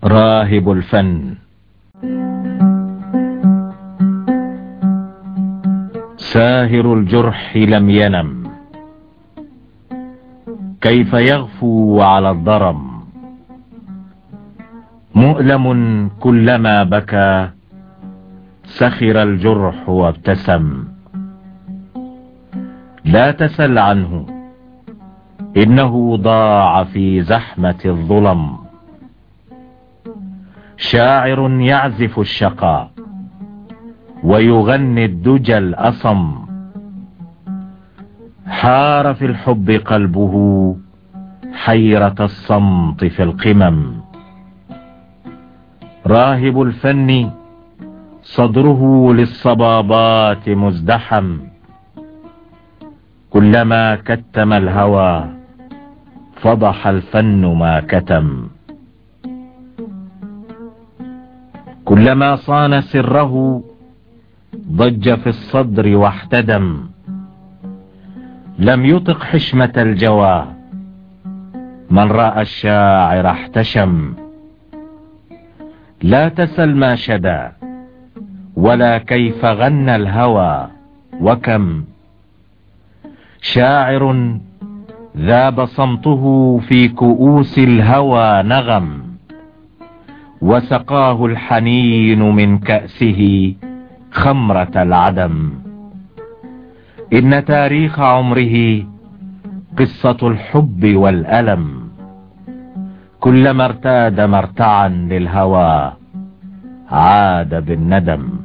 راهب الفن. ساهر الجرح لم ينم، كيف يغفو على الضرم. مؤلم كلما بكى، سخر الجرح وابتسم. لا تسل عنه، إنه ضاع في زحمة الظلم. شاعر يعزف الشقاء ويغني الدجى الأصم. حار في الحب قلبه حيرة الصمت في القمم. راهب الفن صدره للصبابات مزدحم. كلما كتم الهوى فضح الفن ما كتم. كلما صان سره ضج في الصدر واحتدم. لم يطق حشمة الجوى، من رأى الشاعر احتشم. لا تسل ما شدا ولا كيف غنى الهوى، وكم شاعر ذاب صمته في كؤوس الهوى نغم. وسقاه الحنين من كأسه خمرة العدم. إن تاريخ عمره قصة الحب والألم. كلما ارتاد مرتعا للهوى عاد بالندم.